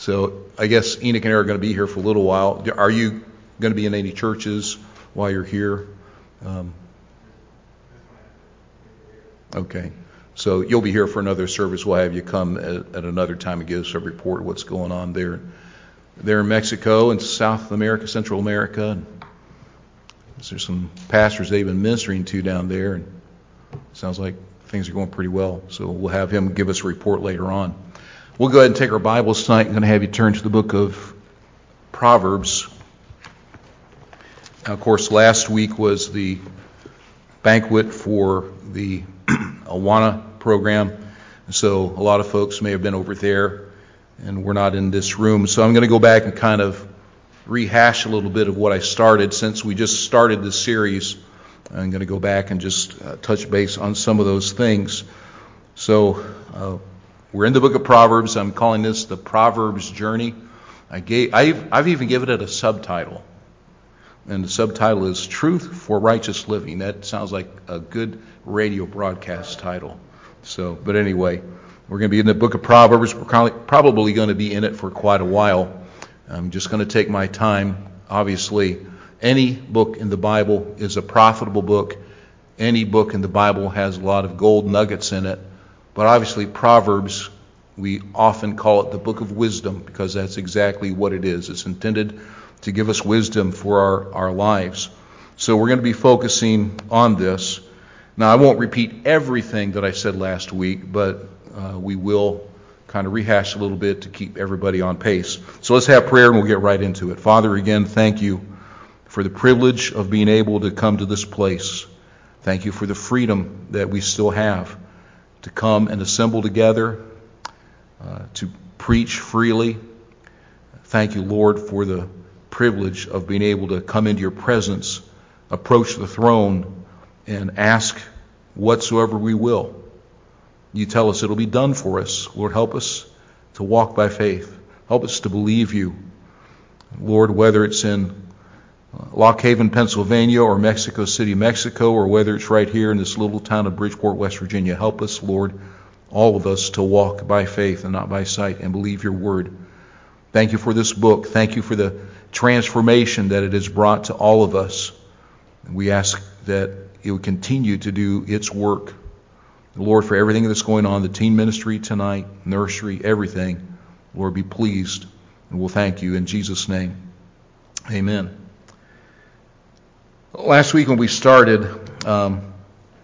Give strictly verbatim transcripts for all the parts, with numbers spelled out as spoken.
So I guess Enoch and I are going to be here for a little while. Are you going to be in any churches while you're here? Um, okay. So you'll be here for another service. We'll have you come at, at another time and give us a report of what's going on there. There in Mexico and South America, Central America. And there's some pastors they've been ministering to down there. And it sounds like things are going pretty well. So we'll have him give us a report later on. We'll go ahead and take our Bibles tonight. I'm going to have you turn to the book of Proverbs. Now, of course, last week was the banquet for the Awana program. So a lot of folks may have been over there and we're not in this room. So I'm going to go back and kind of rehash a little bit of what I started since we just started this series. I'm going to go back and just uh, touch base on some of those things. So uh, we're in the book of Proverbs. I'm calling this the Proverbs Journey. I gave, I've, I've even given it a subtitle. And the subtitle is Truth for Righteous Living. That sounds like a good radio broadcast title. So, but anyway, we're going to be in the book of Proverbs. We're probably going to be in it for quite a while. I'm just going to take my time. Obviously, any book in the Bible is a profitable book. Any book in the Bible has a lot of gold nuggets in it. But obviously, Proverbs, we often call it the book of wisdom because that's exactly what it is. It's intended to give us wisdom for our, our lives. So we're going to be focusing on this. Now, I won't repeat everything that I said last week, but uh, we will kind of rehash a little bit to keep everybody on pace. So let's have prayer and we'll get right into it. Father, again, thank you for the privilege of being able to come to this place. Thank you for the freedom that we still have to come and assemble together, uh, to preach freely. Thank you, Lord, for the privilege of being able to come into your presence, approach the throne, and ask whatsoever we will. You tell us it'll be done for us. Lord, help us to walk by faith. Help us to believe you. Lord, whether it's in Lock Haven, Pennsylvania, or Mexico City, Mexico, or whether it's right here in this little town of Bridgeport, West Virginia, help us, Lord, all of us to walk by faith and not by sight and believe your word. Thank you for this book. Thank you for the transformation that it has brought to all of us. We ask that it would continue to do its work. Lord, for everything that's going on, the teen ministry tonight, nursery, everything, Lord, be pleased. And we'll thank you in Jesus' name. Amen. Last week when we started, um,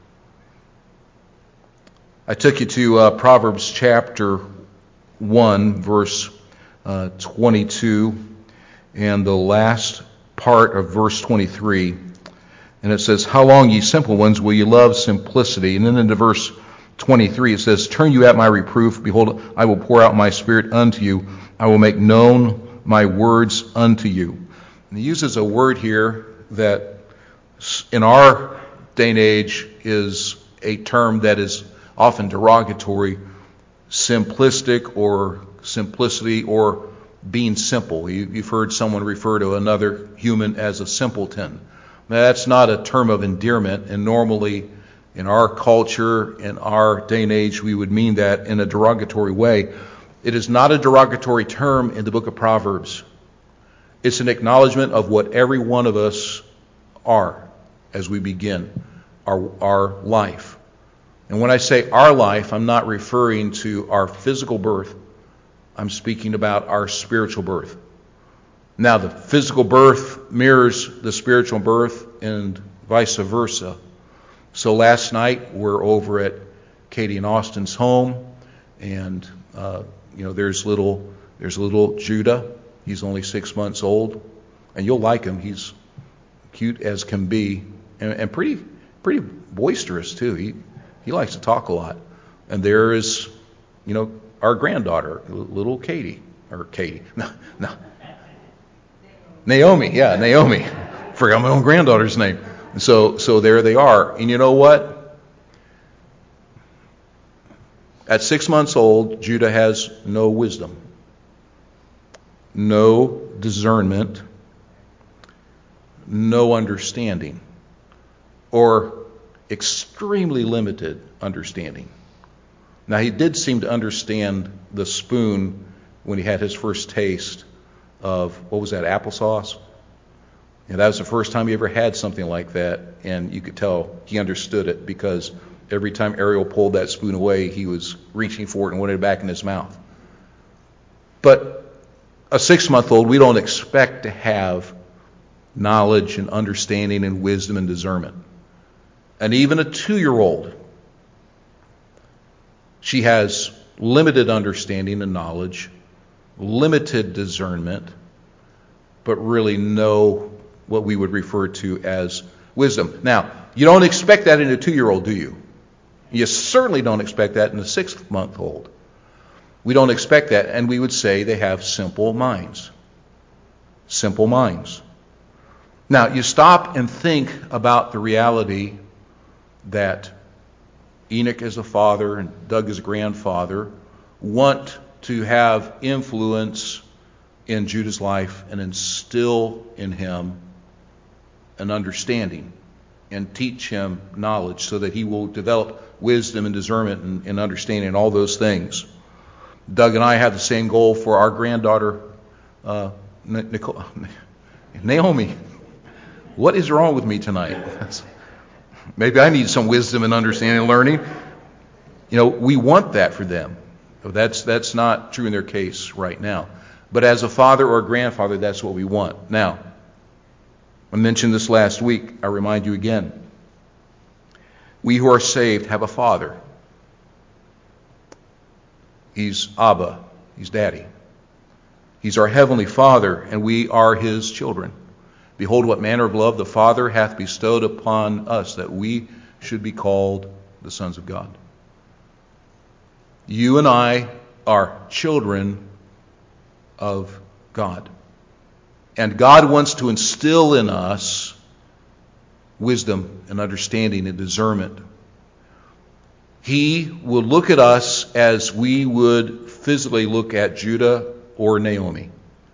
I took you to uh, Proverbs chapter one, verse uh, twenty-two, and the last part of verse twenty-three. And it says, "How long, ye simple ones, will ye love simplicity?" And then into verse twenty-three it says, "Turn you at my reproof. Behold, I will pour out my spirit unto you. I will make known my words unto you." And he uses a word here that in our day and age is a term that is often derogatory, simplistic or simplicity or being simple. You've heard someone refer to another human as a simpleton. Now, that's not a term of endearment, and normally in our culture, in our day and age, we would mean that in a derogatory way. It is not a derogatory term in the book of Proverbs. It's an acknowledgement of what every one of us are as we begin our, our life. And when I say our life, I'm not referring to our physical birth. I'm speaking about our spiritual birth. Now, the physical birth mirrors the spiritual birth and vice versa. So last night, we're over at Katie and Austin's home, and uh, you know, there's little, there's little Judah. He's only six months old, and you'll like him. He's cute as can be, and, and pretty, pretty boisterous too. He he likes to talk a lot. And there is, you know, our granddaughter, little Katie, or Katie, no, no, Naomi, yeah, Naomi. Forgot my own granddaughter's name. So, so there they are. And you know what? At six months old, Judah has no wisdom, no discernment, no understanding, or extremely limited understanding. Now, he did seem to understand the spoon when he had his first taste of, what was that, applesauce? And that was the first time he ever had something like that, and you could tell he understood it, because every time Ariel pulled that spoon away, he was reaching for it and wanted it back in his mouth. But a six-month-old, we don't expect to have knowledge and understanding and wisdom and discernment. And even a two-year-old, she has limited understanding and knowledge, limited discernment, but really no what we would refer to as wisdom. Now, you don't expect that in a two-year-old, do you? You certainly don't expect that in a six-month-old. We don't expect that, and we would say they have simple minds. Simple minds. Now, you stop and think about the reality that Enoch as a father and Doug as a grandfather want to have influence in Judah's life and instill in him an understanding and teach him knowledge so that he will develop wisdom and discernment and, and understanding and all those things. Doug and I have the same goal for our granddaughter, uh, Nicole, Naomi. What is wrong with me tonight? Maybe I need some wisdom and understanding and learning. You know, we want that for them. That's that's not true in their case right now. But as a father or a grandfather, that's what we want. Now, I mentioned this last week. I remind you again. We who are saved have a father. He's Abba. He's Daddy. He's our heavenly Father, and we are his children. Behold, what manner of love the Father hath bestowed upon us, that we should be called the sons of God. You and I are children of God. And God wants to instill in us wisdom and understanding and discernment. He will look at us as we would physically look at Judah or Naomi,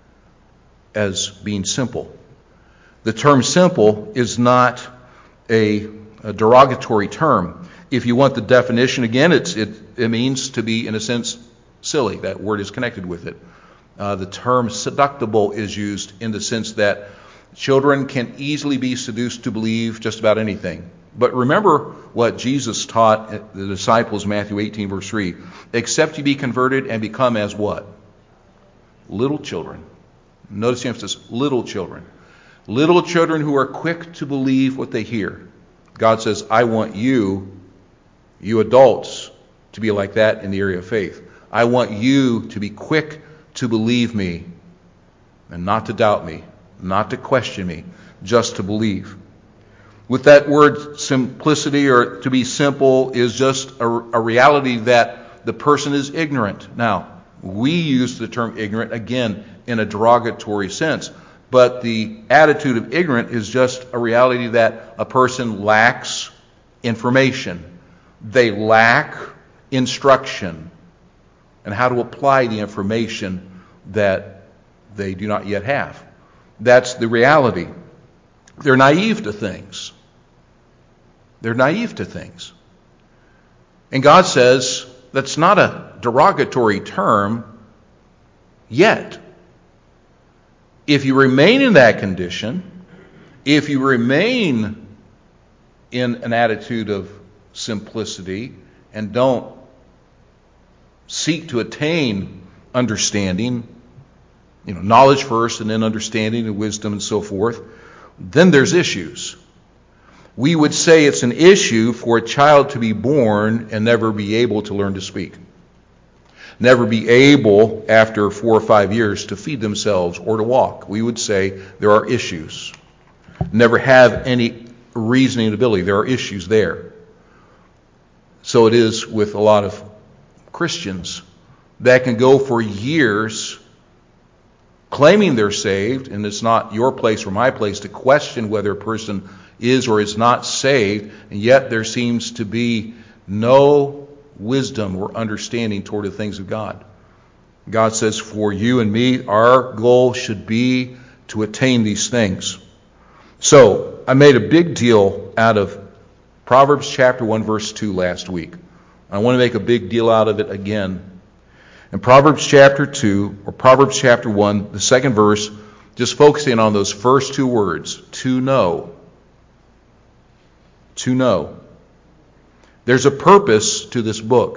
as being simple. The term simple is not a, a derogatory term. If you want the definition, again, it's, it, it means to be, in a sense, silly. That word is connected with it. Uh, the term seductible is used in the sense that children can easily be seduced to believe just about anything. But remember what Jesus taught the disciples, Matthew eighteen, verse three. Except you be converted and become as what? Little children. Notice the emphasis, little children. Little children who are quick to believe what they hear. God says, I want you, you adults, to be like that in the area of faith. I want you to be quick to believe me and not to doubt me, not to question me, just to believe. With that word simplicity, or to be simple, is just a, a reality that the person is ignorant. Now, we use the term ignorant, again, in a derogatory sense. But the attitude of ignorant is just a reality that a person lacks information. They lack instruction and how to apply the information that they do not yet have. That's the reality. They're naive to things. They're naive to things. And God says that's not a derogatory term yet. If you remain in that condition, if you remain in an attitude of simplicity and don't seek to attain understanding, you know, knowledge first and then understanding and wisdom and so forth, then there's issues. We would say it's an issue for a child to be born and never be able to learn to speak. Never be able, after four or five years, to feed themselves or to walk. We would say there are issues. Never have any reasoning ability. There are issues there. So it is with a lot of Christians that can go for years claiming they're saved, and it's not your place or my place to question whether a person is or is not saved, and yet there seems to be no wisdom or understanding toward the things of God. God says for you and me, our goal should be to attain these things. So I made a big deal out of Proverbs chapter one, verse two last week. I want to make a big deal out of it again. In Proverbs chapter two, or Proverbs chapter one, the second verse, just focusing on those first two words, to know. To know. There's a purpose to this book.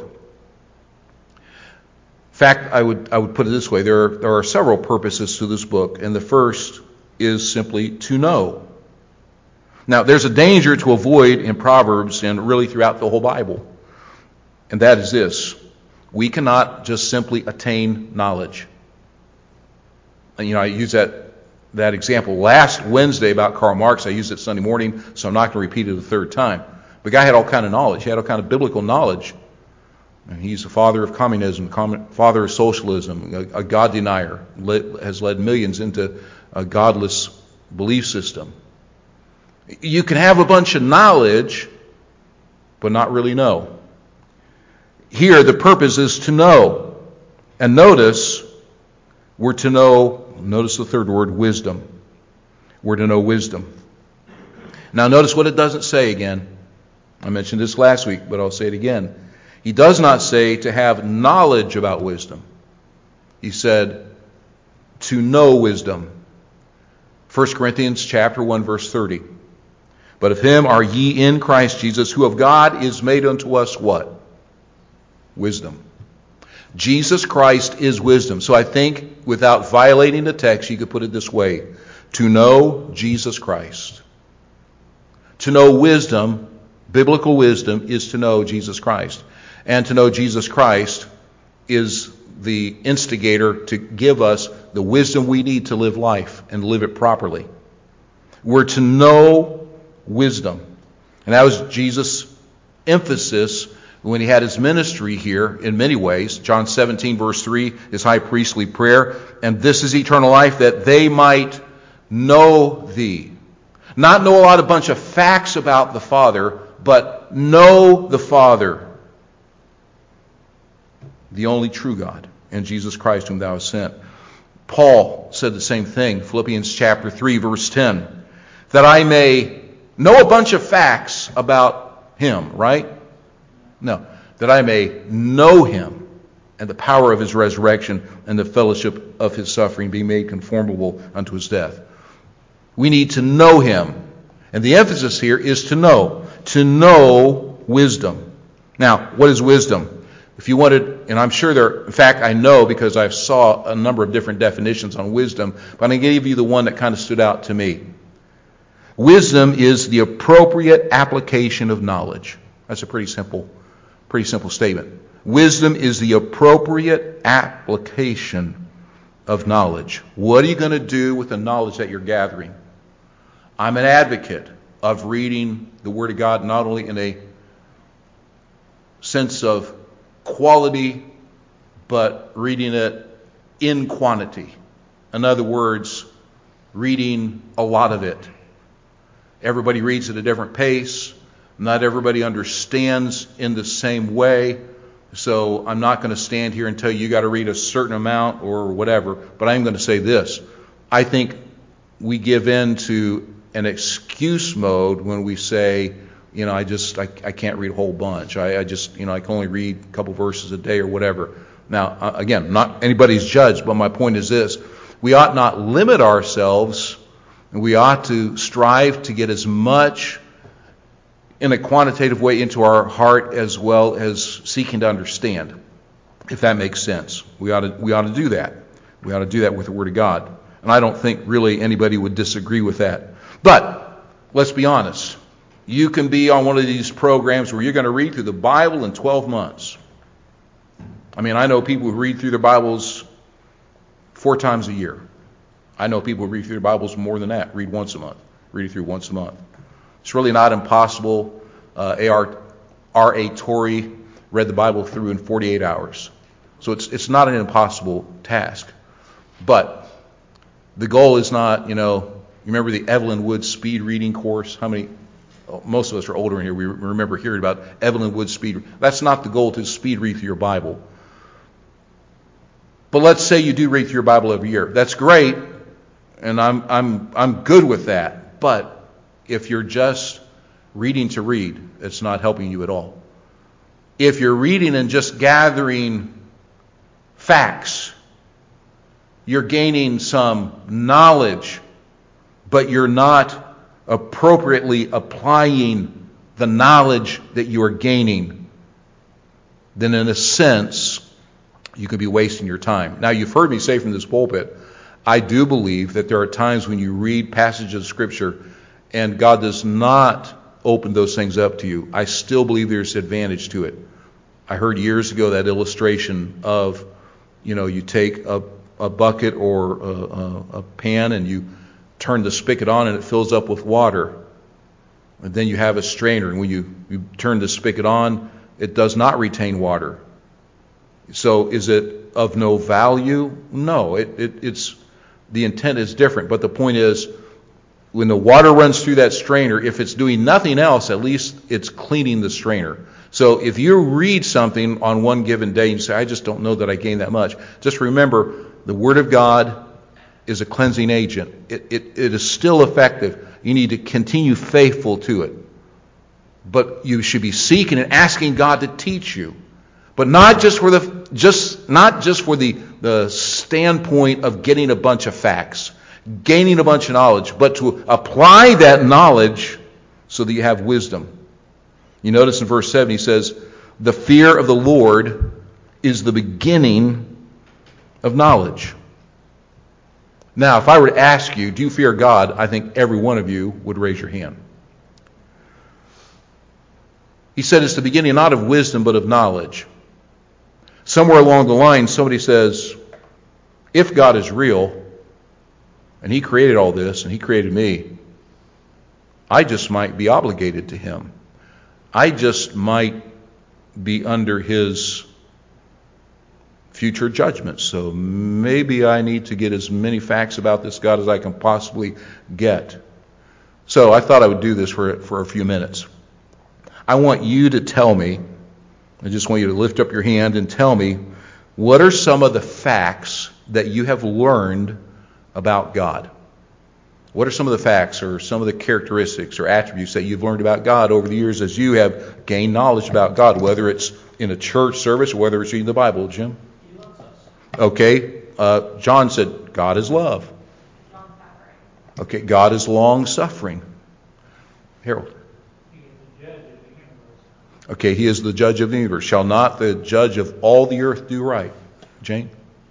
In fact, I would I would put it this way. There are, there are several purposes to this book, and the first is simply to know. Now, there's a danger to avoid in Proverbs and really throughout the whole Bible, and that is this. We cannot just simply attain knowledge. And, you know, I use that, that example last Wednesday about Karl Marx. I used it Sunday morning, so I'm not going to repeat it a third time. The guy had all kind of knowledge. He had all kind of biblical knowledge. And he's the father of communism, father of socialism, a, a God denier, led, has led millions into a godless belief system. You can have a bunch of knowledge, but not really know. Here, the purpose is to know. And notice, we're to know, notice the third word, wisdom. We're to know wisdom. Now, notice what it doesn't say again. I mentioned this last week, but I'll say it again. He does not say to have knowledge about wisdom. He said to know wisdom. First Corinthians chapter one, verse thirty. But of him are ye in Christ Jesus, who of God is made unto us what? Wisdom. Jesus Christ is wisdom. So I think without violating the text, you could put it this way. To know Jesus Christ. To know wisdom, biblical wisdom, is to know Jesus Christ. And to know Jesus Christ is the instigator to give us the wisdom we need to live life and live it properly. We're to know wisdom. And that was Jesus' emphasis when he had his ministry here in many ways. John seventeen, verse three, his high priestly prayer. And this is eternal life, that they might know thee. Not know a lot of bunch of facts about the Father, but know the Father. The only true God, and Jesus Christ whom thou hast sent. Paul said the same thing, Philippians chapter three, verse ten, that I may know a bunch of facts about him, right? No, that I may know him and the power of his resurrection and the fellowship of his suffering, being made conformable unto his death. We need to know him. And the emphasis here is to know. To know wisdom. Now, what is wisdom? If you wanted, and I'm sure there, in fact, I know because I saw a number of different definitions on wisdom, but I'm going to give you the one that kind of stood out to me. Wisdom is the appropriate application of knowledge. That's a pretty simple, pretty simple statement. Wisdom is the appropriate application of knowledge. What are you going to do with the knowledge that you're gathering? I'm an advocate of reading the Word of God not only in a sense of quality, but reading it in quantity. In other words, reading a lot of it. Everybody reads at a different pace. Not everybody understands in the same way. So I'm not going to stand here and tell you you got to read a certain amount or whatever, but I'm going to say this. I think we give in to an excuse mode when we say, you know, I just, I, I can't read a whole bunch. I, I just, you know, I can only read a couple verses a day or whatever. Now, uh, again, not anybody's judge, but my point is this. We ought not limit ourselves, and we ought to strive to get as much in a quantitative way into our heart as well as seeking to understand, if that makes sense. We ought to, we ought to do that. We ought to do that with the Word of God. And I don't think really anybody would disagree with that. But let's be honest. You can be on one of these programs where you're going to read through the Bible in twelve months. I mean, I know people who read through their Bibles four times a year. I know people who read through their Bibles more than that, read once a month, read it through once a month. It's really not impossible. Uh, R A Torrey read the Bible through in forty-eight hours. So it's it's not an impossible task. But the goal is not, you know, you remember the Evelyn Wood speed reading course? How many? Most of us are older in here. We remember hearing about Evelyn Wood speed. That's not the goal, to speed read through your Bible. But let's say you do read through your Bible every year. That's great, and I'm I'm I'm good with that. But if you're just reading to read, it's not helping you at all. If you're reading and just gathering facts. You're gaining some knowledge, but you're not appropriately applying the knowledge that you are gaining, then in a sense, you could be wasting your time. Now, you've heard me say from this pulpit, I do believe that there are times when you read passages of Scripture and God does not open those things up to you. I still believe there's advantage to it. I heard years ago that illustration of, you know, you take a, a bucket or a, a, a pan and you turn the spigot on and it fills up with water. And then you have a strainer, and when you, you turn the spigot on, it does not retain water. So is it of no value? No, it, it, it's the intent is different. But the point is, when the water runs through that strainer, if it's doing nothing else, at least it's cleaning the strainer. So if you read something on one given day and you say, I just don't know that I gained that much, just remember the Word of God is a cleansing agent. It, it, it is still effective. You need to continue faithful to it. But you should be seeking and asking God to teach you. But not just for the just not just for the, the standpoint of getting a bunch of facts, gaining a bunch of knowledge, but to apply that knowledge so that you have wisdom. You notice in verse seven he says, the fear of the Lord is the beginning of knowledge. Now, if I were to ask you, do you fear God? I think every one of you would raise your hand. He said it's the beginning not of wisdom, but of knowledge. Somewhere along the line, somebody says, if God is real, and He created all this, and He created me, I just might be obligated to Him. I just might be under His future judgment. So maybe I need to get as many facts about this God as I can possibly get. So I thought I would do this for, for a few minutes. I want you to tell me, I just want you to lift up your hand and tell me, what are some of the facts that you have learned about God? What are some of the facts or some of the characteristics or attributes that you've learned about God over the years as you have gained knowledge about God, whether it's in a church service or whether it's reading the Bible, Jim? He loves us. Okay. Uh, John said, God is love. Okay. God is long-suffering. Harold. He is the judge of the universe. Okay. He is the judge of the universe. Shall not the judge of all the earth do right? Jane?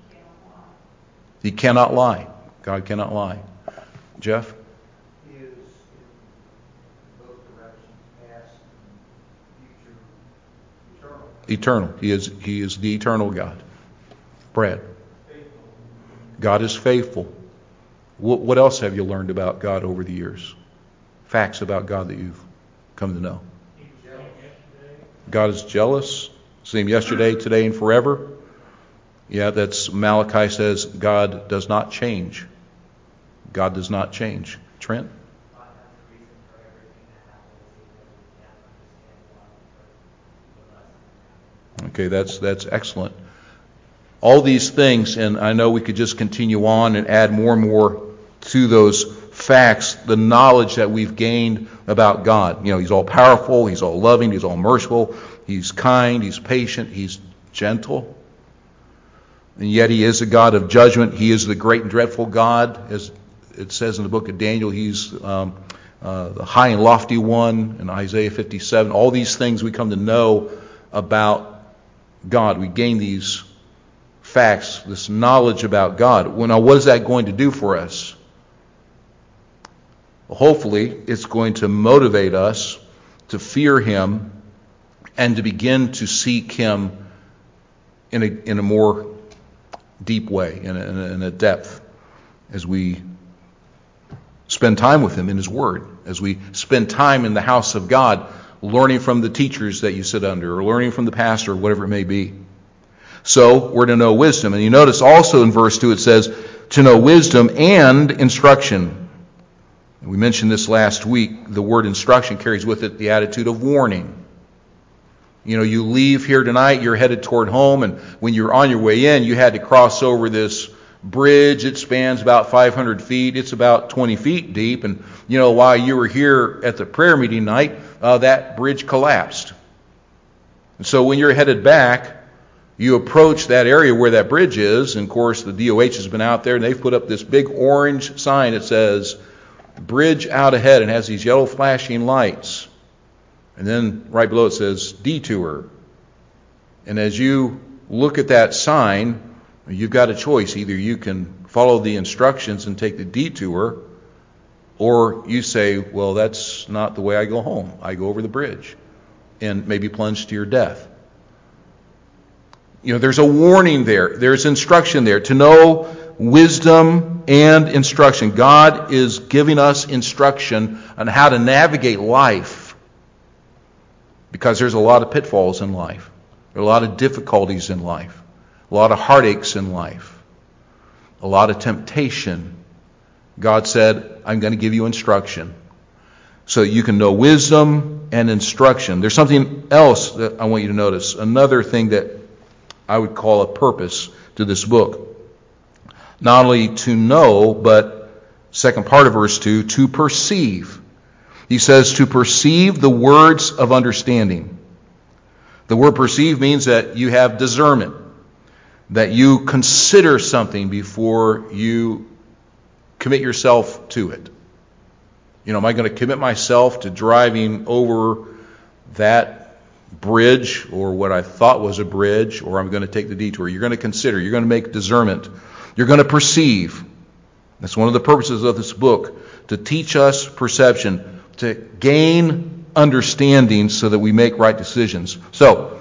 He cannot lie. God cannot lie. Jeff? He is in both directions, past and future, eternal. Eternal. He is He is the eternal God. Brad? Faithful. God is faithful. What, what else have you learned about God over the years? Facts about God that you've come to know. He was jealous yesterday. God is jealous. Same yesterday, today, and forever. Yeah, that's Malachi says God does not change. God does not change. Trent? God has a reason for everything that happens, even though we can't understand why, but Okay, that's that's excellent. All these things, and I know we could just continue on and add more and more to those facts, the knowledge that we've gained about God. You know, He's all powerful, He's all loving, He's all merciful, He's kind, He's patient, He's gentle. And yet He is a God of judgment. He is the great and dreadful God. As it says in the book of Daniel, He's um, uh, the high and lofty one in Isaiah fifty-seven. All these things we come to know about God. We gain these facts, this knowledge about God. Well, now, what is that going to do for us? Well, hopefully, it's going to motivate us to fear Him and to begin to seek Him in a, in a more deep way, in a, in a, in a depth, as we spend time with Him in His Word, as we spend time in the house of God, learning from the teachers that you sit under, or learning from the pastor, or whatever it may be. So, we're to know wisdom. And you notice also in verse two it says, to know wisdom and instruction. And we mentioned this last week. The word instruction carries with it the attitude of warning. You know, you leave here tonight, you're headed toward home, and when you're on your way in, you had to cross over this bridge. It spans about five hundred feet. It's about twenty feet deep. And, you know, while you were here at the prayer meeting night, uh, that bridge collapsed. And so when you're headed back, You approach that area where that bridge is, and of course the D O H has been out there, and they've put up this big orange sign that says, bridge out ahead, and has these yellow flashing lights. And then right below it says, detour. And as you look at that sign, you've got a choice. Either you can follow the instructions and take the detour, or you say, well, that's not the way I go home. I go over the bridge and maybe plunge to your death. You know, there's a warning there. There's instruction there. To know wisdom and instruction. God is giving us instruction on how to navigate life, because there's a lot of pitfalls in life. There are a lot of difficulties in life. A lot of heartaches in life. A lot of temptation. God said, I'm going to give you instruction so that you can know wisdom and instruction. There's something else that I want you to notice. Another thing that I would call a purpose to this book. Not only to know, but second part of verse two, to perceive. He says to perceive the words of understanding. The word perceive means that you have discernment, that you consider something before you commit yourself to it. You know, am I going to commit myself to driving over that bridge, or what I thought was a bridge, or I'm going to take the detour? You're going to consider. You're going to make discernment. You're going to perceive. That's one of the purposes of this book, to teach us perception, to gain understanding so that we make right decisions. So,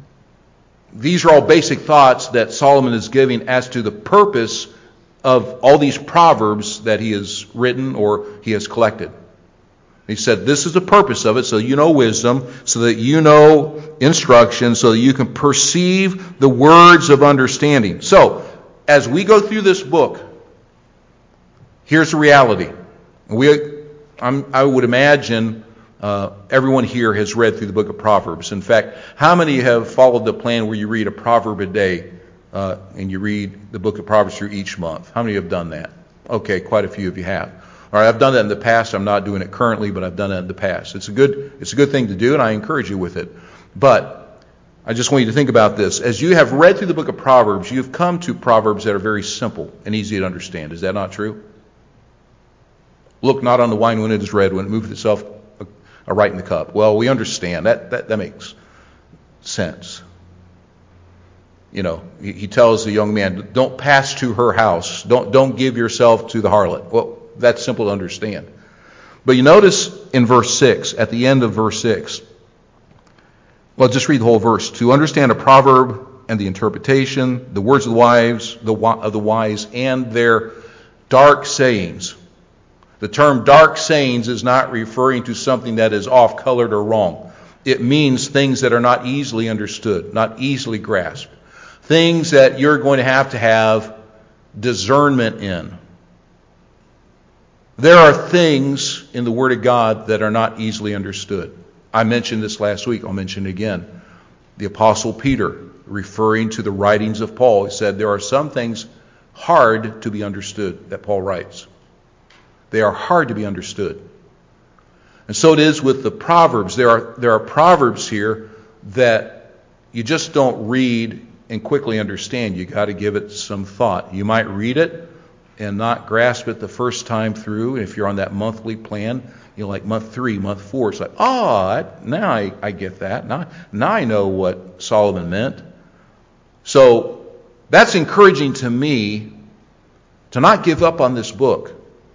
these are all basic thoughts that Solomon is giving as to the purpose of all these proverbs that he has written or he has collected. He said this is the purpose of it, so you know wisdom, so that you know instruction, so that you can perceive the words of understanding. So, as we go through this book, here's the reality. We, I'm, I would imagine uh, everyone here has read through the book of Proverbs. In fact, how many have followed the plan where you read a proverb a day uh, and you read the book of Proverbs through each month? How many have done that? Okay, quite a few of you have. All right, I've done that in the past. I'm not doing it currently, but I've done that in the past. It's a good, it's a good thing to do, and I encourage you with it. But I just want you to think about this. As you have read through the book of Proverbs, you've come to proverbs that are very simple and easy to understand. Is that not true? Look not on the wine when it is red, when it moveth itself aright in the cup. Well, we understand. That that, that makes sense. You know, he, he tells the young man, don't pass to her house. Don't, don't give yourself to the harlot. Well, that's simple to understand. But you notice in verse six, at the end of verse six, well, just read the whole verse. To understand a proverb and the interpretation, the words of the wise, the of the wise, and their dark sayings. The term dark sayings is not referring to something that is off-colored or wrong. It means things that are not easily understood, not easily grasped. Things that you're going to have to have discernment in. There are things in the Word of God that are not easily understood. I mentioned this last week. I'll mention it again. The Apostle Peter, referring to the writings of Paul, he said there are some things hard to be understood that Paul writes. They are hard to be understood. And so it is with the Proverbs. There are, there are Proverbs here that you just don't read and quickly understand. You got to give it some thought. You might read it and not grasp it the first time through. If you're on that monthly plan, you know, like month three, month four, it's like, oh, now I, I get that. Now, now I know what Solomon meant. So that's encouraging to me to not give up on this book.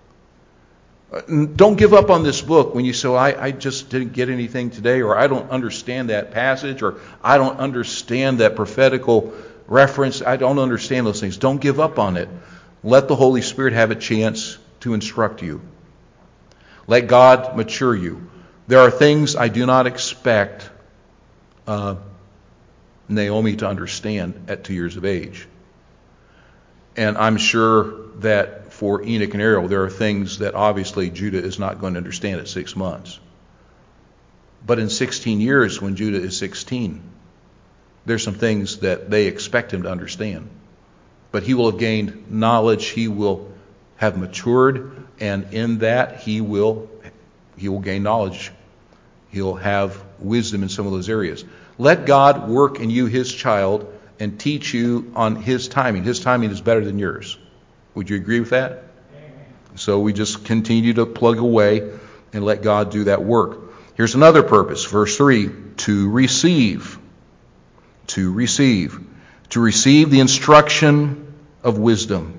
Don't give up on this book when you say, well, I, I just didn't get anything today, or I don't understand that passage, or I don't understand that prophetical reference. I don't understand those things. Don't give up on it. Let the Holy Spirit have a chance to instruct you. Let God mature you. There are things I do not expect uh, Naomi to understand at two years of age. And I'm sure that for Enoch and Ariel, there are things that obviously Judah is not going to understand at six months. But in sixteen years, when Judah is sixteen, there's some things that they expect him to understand. But he will have gained knowledge, he will have matured, and in that he will he will gain knowledge. He'll have wisdom in some of those areas. Let God work in you, his child, and teach you on His timing. His timing is better than yours. Would you agree with that? Amen. So we just continue to plug away and let God do that work. Here's another purpose. Verse three, to receive. To receive. To receive the instruction of wisdom.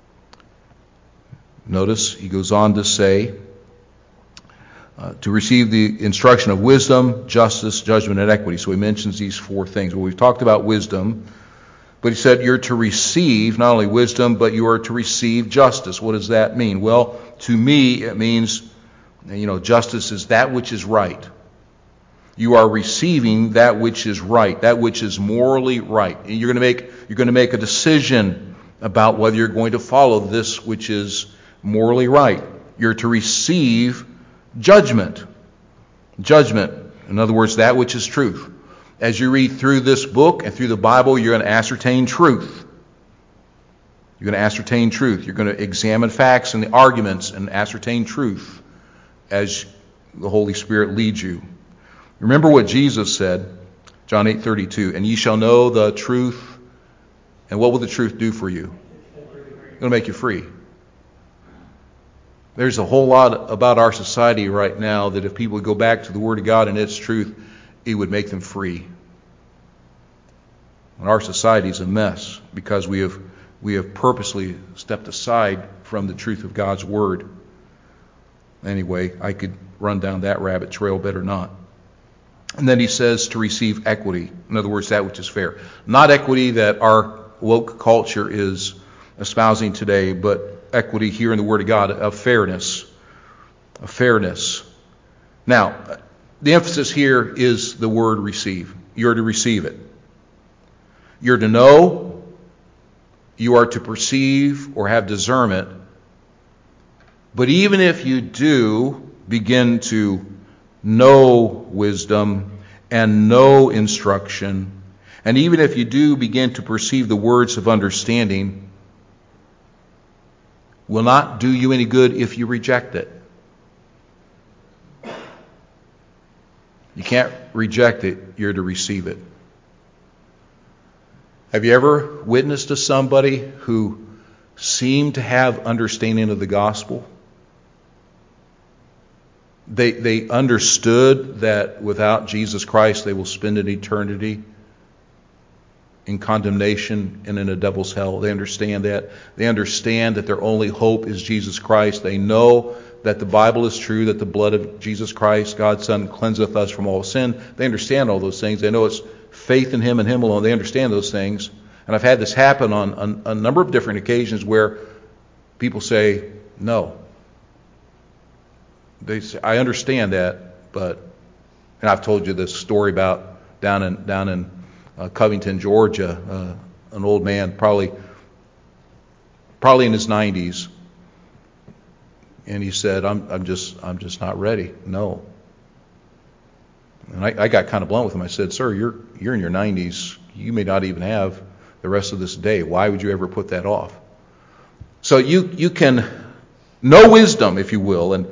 Notice he goes on to say, uh, to receive the instruction of wisdom, justice, judgment, and equity. So he mentions these four things. Well, we've talked about wisdom, but he said you're to receive not only wisdom, but you are to receive justice. What does that mean? Well, to me, it means, you know, justice is that which is right. You are receiving that which is right, that which is morally right. And you're going to make you're going to make a decision about whether you're going to follow this which is morally right. You're to receive judgment. Judgment, in other words, that which is truth. As you read through this book and through the Bible, you're going to ascertain truth. You're going to ascertain truth. You're going to examine facts and the arguments and ascertain truth as the Holy Spirit leads you. Remember what Jesus said, John eight thirty-two, and ye shall know the truth. And what will the truth do for you? It's going to make you free. There's a whole lot about our society right now that if people would go back to the Word of God and its truth, it would make them free. And our society is a mess because we have we have purposely stepped aside from the truth of God's Word. Anyway, I could run down that rabbit trail, better not. And then he says to receive equity. In other words, that which is fair. Not equity that our woke culture is espousing today, but equity here in the Word of God, of fairness. Of fairness. Now, the emphasis here is the word receive. You're to receive it. You're to know. You are to perceive or have discernment. But even if you do begin to know wisdom and know instruction, and even if you do begin to perceive the words of understanding, will not do you any good if you reject it. You can't reject it, you're to receive it. Have you ever witnessed to somebody who seemed to have understanding of the gospel? They they understood that without Jesus Christ they will spend an eternity in condemnation and in a devil's hell. They understand that. They understand that their only hope is Jesus Christ. They know that the Bible is true, that the blood of Jesus Christ, God's Son, cleanseth us from all sin. They understand all those things. They know it's faith in Him and Him alone. They understand those things. And I've had this happen on, on a number of different occasions where people say, no. They say, I understand that, but, and I've told you this story about down in down in uh, Covington, Georgia, uh, an old man, probably probably in his nineties, and he said, "I'm I'm just I'm just not ready." No. And I, I got kind of blunt with him. I said, "Sir, you're you're in your nineties. You may not even have the rest of this day. Why would you ever put that off?" So you you can know wisdom, if you will, and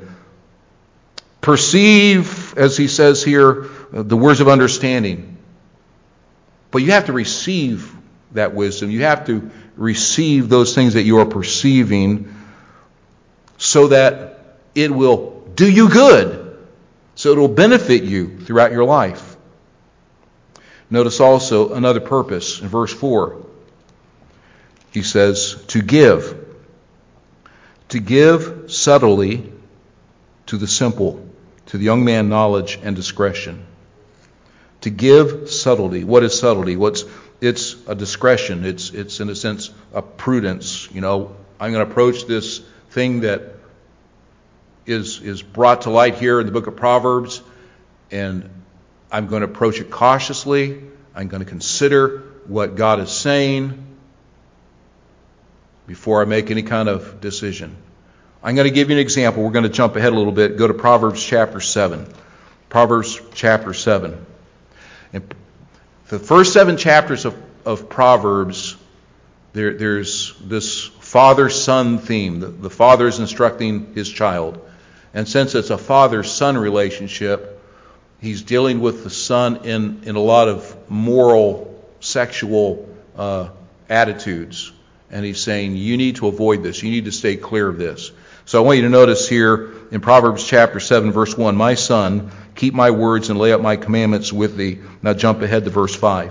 perceive, as he says here, the words of understanding. But you have to receive that wisdom. You have to receive those things that you are perceiving so that it will do you good. So it will benefit you throughout your life. Notice also another purpose in verse four. He says, to give. To give subtly to the simple, to the young man knowledge and discretion. To give subtlety. What is subtlety? What's it's a discretion. It's it's in a sense a prudence. You know, I'm going to approach this thing that is is brought to light here in the book of Proverbs, and I'm going to approach it cautiously. I'm going to consider what God is saying before I make any kind of decision. I'm going to give you an example. We're going to jump ahead a little bit. Go to Proverbs chapter seven. Proverbs chapter seven. And the first seven chapters of, of Proverbs, there, there's this father-son theme. The, the father is instructing his child. And since it's a father-son relationship, he's dealing with the son in, in a lot of moral sexual uh, attitudes. And he's saying, you need to avoid this. You need to stay clear of this. So I want you to notice here in Proverbs chapter seven, verse one, my son, keep my words and lay up my commandments with thee. Now jump ahead to verse five.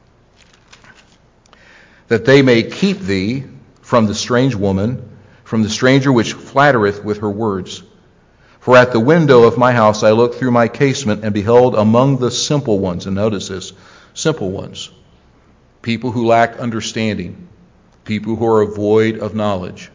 That they may keep thee from the strange woman, from the stranger which flattereth with her words. For at the window of my house I looked through my casement and beheld among the simple ones, and notice this, simple ones, people who lack understanding, people who are void of knowledge,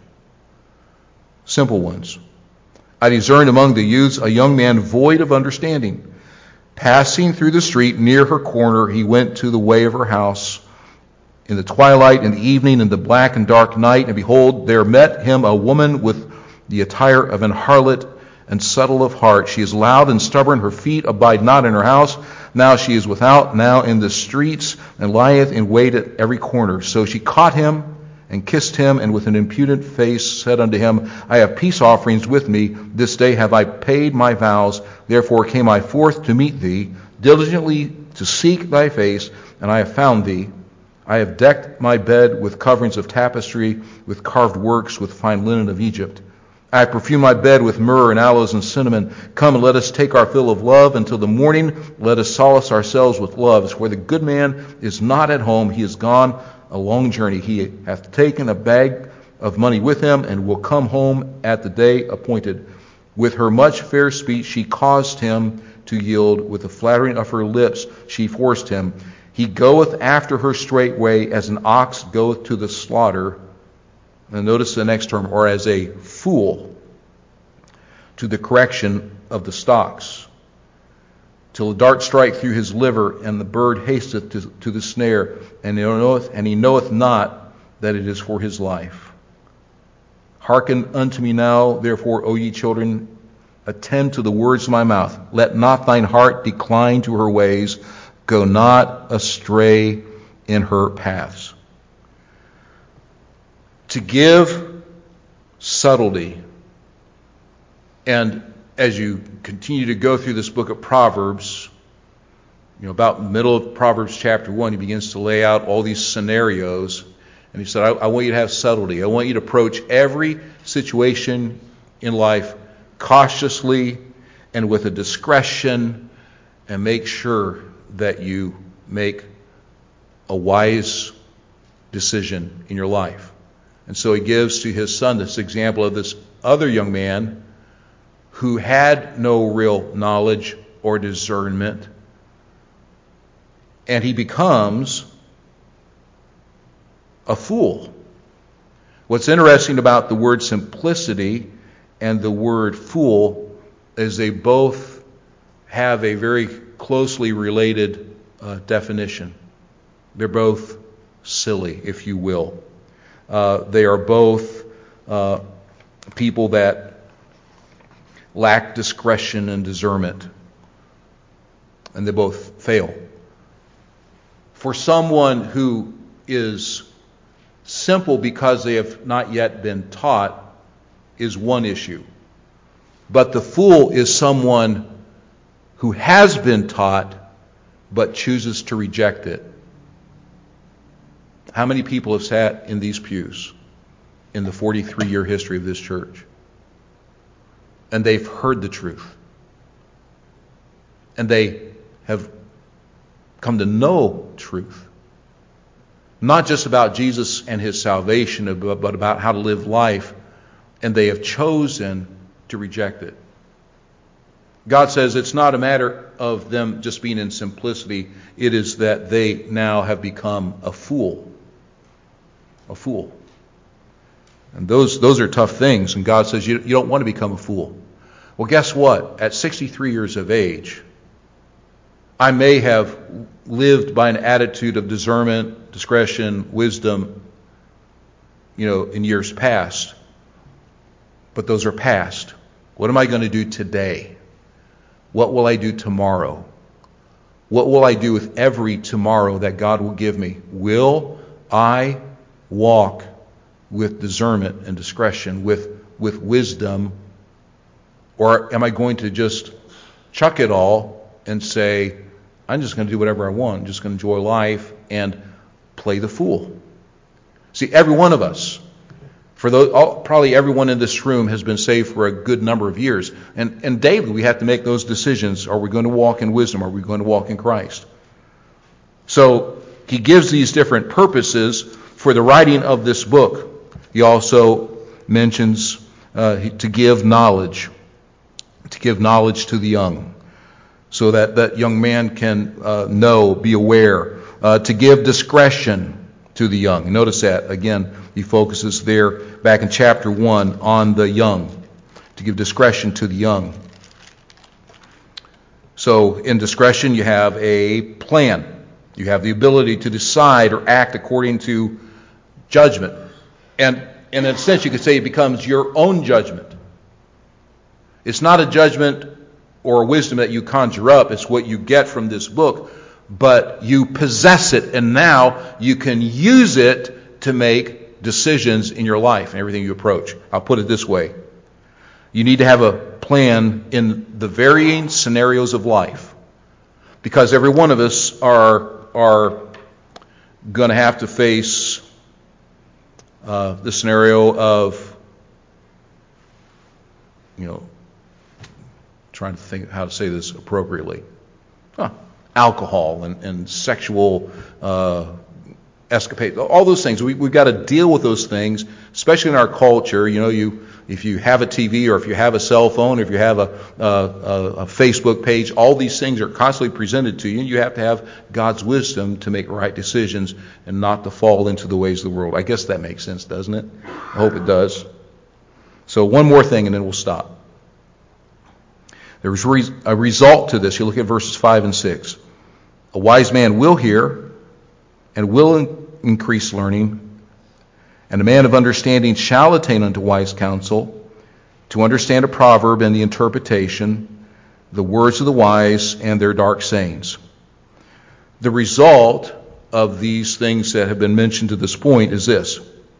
simple ones. I discerned among the youths a young man void of understanding. Passing through the street near her corner, he went to the way of her house. In the twilight, in the evening, in the black and dark night, and behold, there met him a woman with the attire of an harlot and subtle of heart. She is loud and stubborn. Her feet abide not in her house. Now she is without, now in the streets, and lieth in wait at every corner. So she caught him and kissed him, and with an impudent face said unto him, I have peace offerings with me. This day have I paid my vows. Therefore came I forth to meet thee, diligently to seek thy face, and I have found thee. I have decked my bed with coverings of tapestry, with carved works, with fine linen of Egypt. I have perfumed my bed with myrrh and aloes and cinnamon. Come and let us take our fill of love until the morning. Let us solace ourselves with loves. For the good man is not at home. He is gone a long journey. He hath taken a bag of money with him, and will come home at the day appointed. With her much fair speech she caused him to yield. With the flattering of her lips she forced him. He goeth after her straightway, as an ox goeth to the slaughter. And notice the next term, or as a fool to the correction of the stocks. Till the dart strike through his liver, and the bird hasteth to, to the snare, and he knoweth, and he knoweth not that it is for his life. Hearken unto me now, therefore, O ye children, attend to the words of my mouth. Let not thine heart decline to her ways. Go not astray in her paths. To give subtlety. And as you continue to go through this book of Proverbs, you know, about the middle of Proverbs chapter one, he begins to lay out all these scenarios. And he said, I, I want you to have subtlety. I want you to approach every situation in life cautiously and with a discretion, and make sure that you make a wise decision in your life. And so he gives to his son this example of this other young man who had no real knowledge or discernment, and he becomes a fool. What's interesting about the word simplicity and the word fool is they both have a very closely related uh, definition. They're both silly, if you will. Uh, they are both uh, people that lack discretion and discernment, and they both fail. For someone who is simple because they have not yet been taught is one issue. But the fool is someone who has been taught but chooses to reject it. How many people have sat in these pews in the forty-three year history of this church? And they've heard the truth. And they have come to know truth. Not just about Jesus and his salvation, but about how to live life. And they have chosen to reject it. God says it's not a matter of them just being in simplicity. It is that they now have become a fool. A fool. And those those are tough things. And God says you, you don't want to become a fool. Well, guess what? At sixty-three years of age, I may have lived by an attitude of discernment, discretion, wisdom, you know, in years past. But those are past. What am I going to do today? What will I do tomorrow? What will I do with every tomorrow that God will give me? Will I walk with discernment and discretion, with, with wisdom? Or am I going to just chuck it all and say, I'm just going to do whatever I want. I'm just going to enjoy life, and play the fool. See, every one of us, for those, all, probably everyone in this room has been saved for a good number of years. And, and daily we have to make those decisions. Are we going to walk in wisdom? Are we going to walk in Christ? So he gives these different purposes for the writing of this book. He also mentions uh, to give knowledge, to give knowledge to the young, so that that young man can uh, know, be aware, uh, to give discretion to the young. Notice that, again, he focuses there back in chapter one on the young, to give discretion to the young. So in discretion you have a plan. You have the ability to decide or act according to judgment. And in a sense you could say it becomes your own judgment. It's not a judgment or a wisdom that you conjure up. It's what you get from this book. But you possess it, and now you can use it to make decisions in your life and everything you approach. I'll put it this way. You need to have a plan in the varying scenarios of life, because every one of us are are going to have to face uh, the scenario of, you know, trying to think how to say this appropriately. Huh. Alcohol and, and sexual uh, escapade, all those things. We, we've got to deal with those things, especially in our culture. You know, you if you have a T V or if you have a cell phone, or if you have a, a, a Facebook page, all these things are constantly presented to you. And you have to have God's wisdom to make right decisions and not to fall into the ways of the world. I guess that makes sense, doesn't it? I hope it does. So one more thing and then we'll stop. There was a result to this. You look at verses five and six. A wise man will hear and will in- increase learning, and a man of understanding shall attain unto wise counsel, to understand a proverb and the interpretation, the words of the wise and their dark sayings. The result of these things that have been mentioned to this point is this.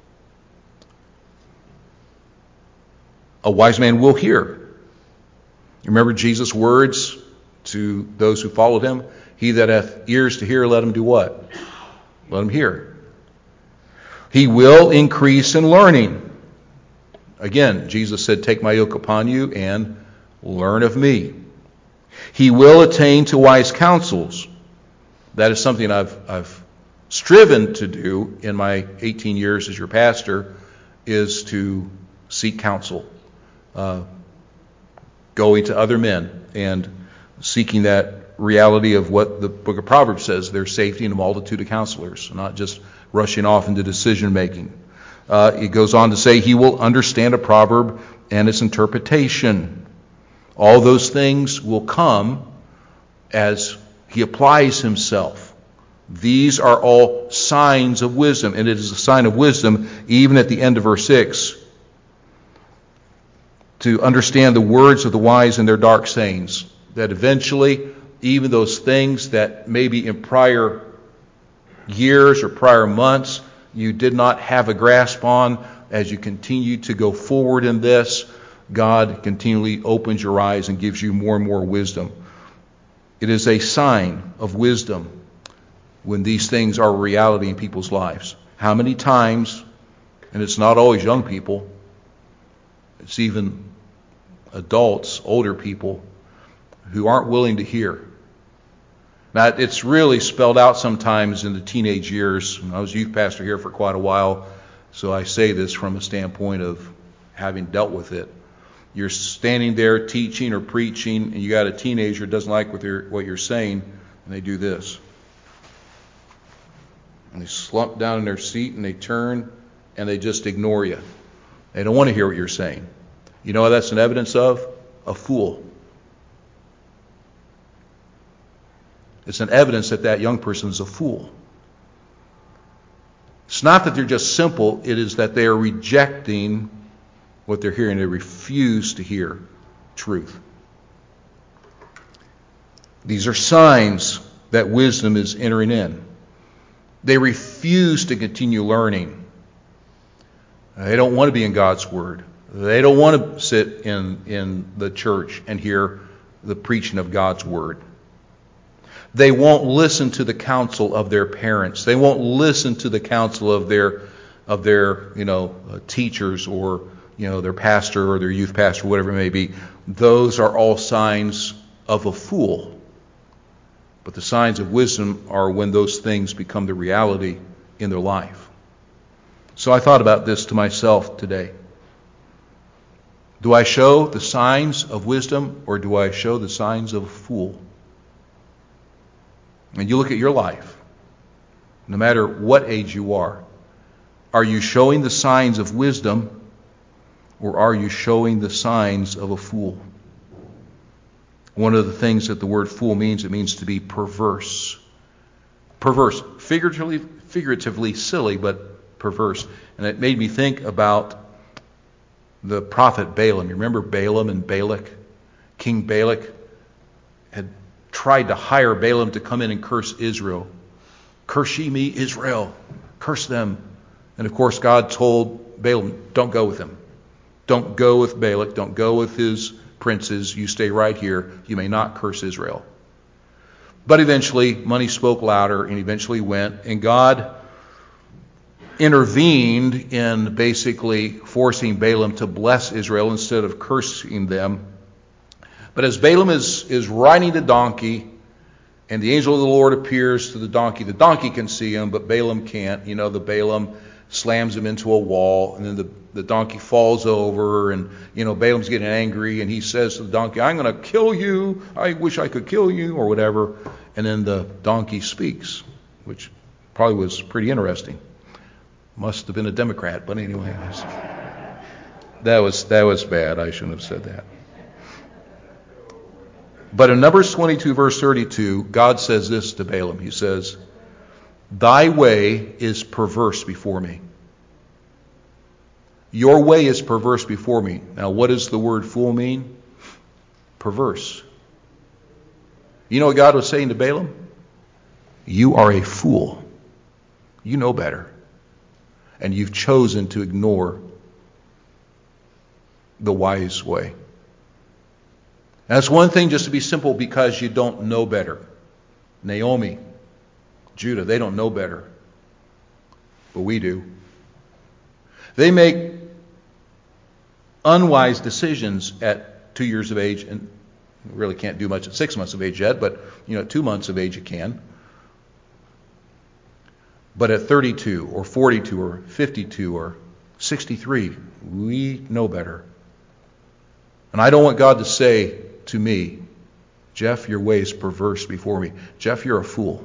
A wise man will hear. Remember Jesus' words to those who followed him? He that hath ears to hear, let him do what? Let him hear. He will increase in learning. Again, Jesus said, take my yoke upon you and learn of me. He will attain to wise counsels. That is something I've, I've striven to do in my eighteen years as your pastor, is to seek counsel. Uh, going to other men and seeking that reality of what the book of Proverbs says, there's safety in a multitude of counselors, not just rushing off into decision making. Uh, it goes on to say he will understand a proverb and its interpretation. All those things will come as he applies himself. These are all signs of wisdom, and it is a sign of wisdom even at the end of verse six, to understand the words of the wise and their dark sayings, that eventually even those things that maybe in prior years or prior months you did not have a grasp on, as you continue to go forward in this, God continually opens your eyes and gives you more and more wisdom. It is a sign of wisdom when these things are a reality in people's lives. How many times, and it's not always young people, it's even adults, older people, who aren't willing to hear. Now, it's really spelled out sometimes in the teenage years. I was youth pastor here for quite a while, so I say this from a standpoint of having dealt with it. You're standing there teaching or preaching, and you got a teenager who doesn't like what you're, what you're saying, and they do this. And they slump down in their seat, and they turn, and they just ignore you. They don't want to hear what you're saying. You know what that's an evidence of? A fool. It's an evidence that that young person is a fool. It's not that they're just simple. It is that they are rejecting what they're hearing. They refuse to hear truth. These are signs that wisdom is entering in. They refuse to continue learning. They don't want to be in God's Word. They don't want to sit in, in the church and hear the preaching of God's Word. They won't listen to the counsel of their parents. They won't listen to the counsel of their, of their, you know, uh, teachers or, you know, their pastor or their youth pastor, whatever it may be. Those are all signs of a fool. But the signs of wisdom are when those things become the reality in their life. So I thought about this to myself today. Do I show the signs of wisdom or do I show the signs of a fool? And you look at your life, no matter what age you are, are you showing the signs of wisdom or are you showing the signs of a fool? One of the things that the word fool means, it means to be perverse. Perverse, figuratively, figuratively silly, but perverse. And it made me think about the prophet Balaam. You remember Balaam and Balak? King Balak had tried to hire Balaam to come in and curse Israel. Curse ye me, Israel. Curse them. And of course God told Balaam, don't go with him. Don't go with Balak. Don't go with his princes. You stay right here. You may not curse Israel. But eventually money spoke louder and eventually went. And God intervened in basically forcing Balaam to bless Israel instead of cursing them. But as Balaam is, is riding the donkey, and the angel of the Lord appears to the donkey, the donkey can see him, but Balaam can't. You know, the Balaam slams him into a wall, and then the, the donkey falls over, and, you know, Balaam's getting angry, and he says to the donkey, I'm going to kill you. I wish I could kill you, or whatever. And then the donkey speaks, which probably was pretty interesting. Must have been a Democrat, but anyway. That was, that was bad. I shouldn't have said that. But in Numbers twenty-two, verse thirty-two, God says this to Balaam. He says, thy way is perverse before me. Your way is perverse before me. Now, what does the word fool mean? Perverse. You know what God was saying to Balaam? You are a fool. You know better. And you've chosen to ignore the wise way. And it's one thing just to be simple because you don't know better. Naomi, Judah, they don't know better. But we do. They make unwise decisions at two years of age, and really can't do much at six months of age yet, but you know, at two months of age you can. But at thirty-two or forty-two or fifty-two or sixty-three, we know better. And I don't want God to say to me, Jeff, your way is perverse before me. Jeff, you're a fool.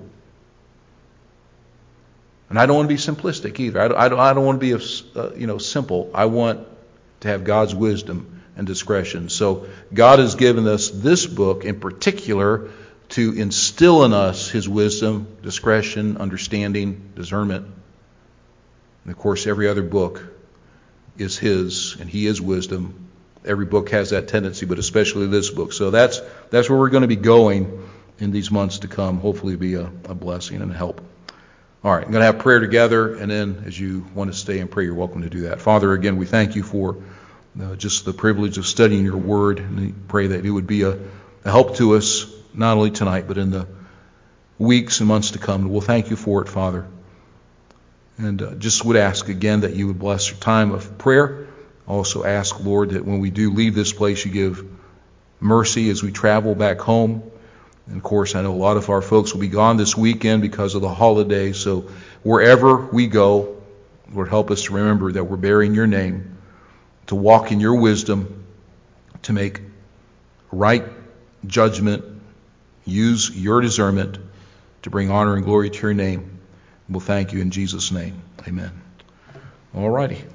And I don't want to be simplistic either. I don't, I don't, I don't want to be a, uh, you know, simple. I want to have God's wisdom and discretion. So God has given us this book in particular to instill in us His wisdom, discretion, understanding, discernment. And of course, every other book is His, and He is wisdom. Every book has that tendency, but especially this book. So that's that's where we're going to be going in these months to come. Hopefully be a, a blessing and a help. All right, I'm going to have prayer together, and then as you want to stay and pray, you're welcome to do that. Father, again, we thank you for uh, just the privilege of studying your word, and we pray that it would be a, a help to us, not only tonight, but in the weeks and months to come. And we'll thank you for it, Father. And uh, just would ask again that you would bless your time of prayer. Also ask, Lord, that when we do leave this place, you give mercy as we travel back home. And of course, I know a lot of our folks will be gone this weekend because of the holiday. So wherever we go, Lord, help us to remember that we're bearing your name, to walk in your wisdom, to make right judgment, use your discernment to bring honor and glory to your name. We'll thank you in Jesus' name. Amen. All righty.